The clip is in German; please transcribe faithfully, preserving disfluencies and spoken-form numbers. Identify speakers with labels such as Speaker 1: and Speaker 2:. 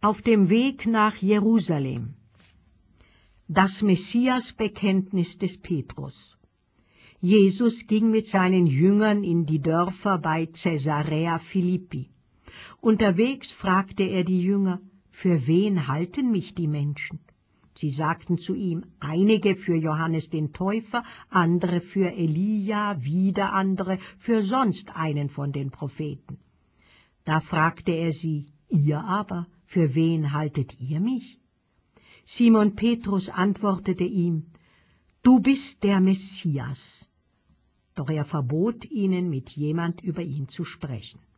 Speaker 1: Auf dem Weg nach Jerusalem. Das Messiasbekenntnis des Petrus. Jesus ging mit seinen Jüngern in die Dörfer bei Caesarea Philippi. Unterwegs fragte er die Jünger: Für wen halten mich die Menschen? Sie sagten zu ihm: Einige für Johannes den Täufer, andere für Elia, wieder andere für sonst einen von den Propheten. Da fragte er sie: Ihr aber, für wen haltet ihr mich? Simon Petrus antwortete ihm: Du bist der Messias. Doch er verbot ihnen, mit jemand über ihn zu sprechen.